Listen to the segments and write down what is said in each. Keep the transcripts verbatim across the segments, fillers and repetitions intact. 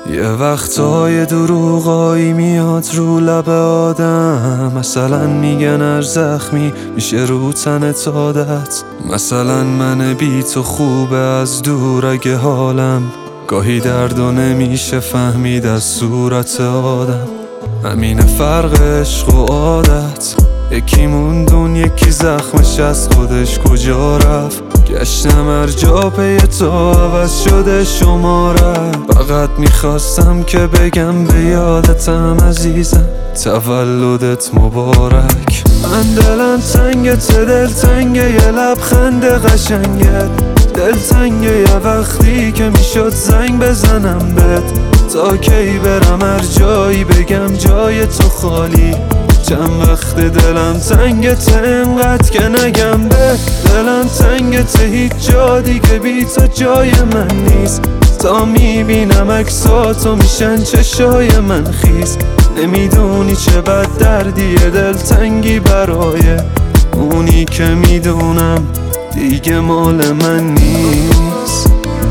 یه وقتای دروغایی میاد رو لب آدم، مثلا میگن هر زخمی میشه رو تنت عادت. مثلا من بی تو خوبه از دور اگه حالم، گاهی دردو نمیشه فهمید از صورت آدم. همین فرق عشق و عادت، یکی موندون یکی زخمش از خودش کجا رفت. گشتم هر جا پی تو عوض شده شماره، فقط میخواستم که بگم به یادتم عزیزم تولدت مبارک. من دلم تنگت دل تنگه یه لبخند قشنگت، دل تنگه یه وقتی که میشد زنگ بزنم بهت. تا کی برم هر جایی بگم جای تو خالی، چند وقت دلم تنگت انقدر که نگم به دلم تنگت هیچ جا دیگه بی تو جای من نیست. تا میبینم عکساتو میشن چشای من خیس، نمیدونی چه بد دردیه دل تنگی برای اونی که میدونم دیگه مال من نیست.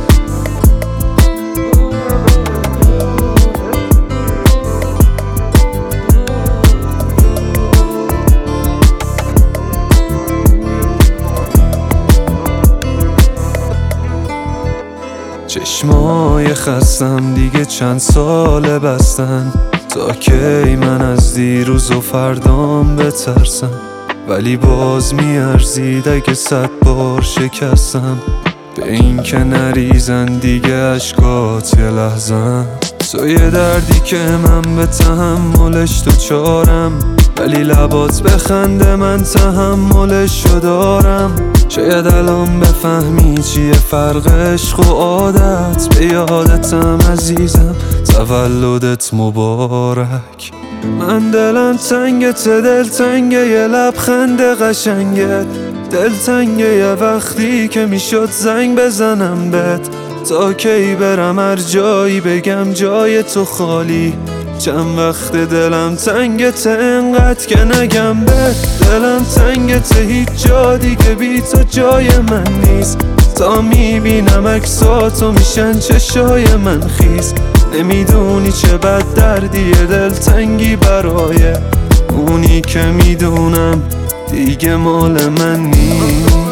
چشمای خستم دیگه چند ساله بستن، تا کی من از دیروز و فردام بترسم. ولی باز میارزید اگه صد بار شکستم، به این که نریزن دیگه اشکات یه لحظم. تو یه دردی که من به تحملش دوچارم، ولی لبات بخنده من تحملشو دارم. شاید الان بفهمی چیه فرق عشق و عادت، به یادتم عزیزم تولدت مبارک. من دلم تنگت دل تنگه یه لبخند قشنگت، دل تنگه یه وقتی که میشد زنگ بزنم بهت. تا کی برم هر جایی بگم جای تو خالی، چند وقت دلم تنگت انقدر که نگم به دلم تنگت هیچ جا دیگه بی تو جای من نیست. تا میبینم عکساتو میشن چشای من خیس، نمیدونی چه بد دردیه دل تنگی برای اونی که میدونم دیگه مال من نیست.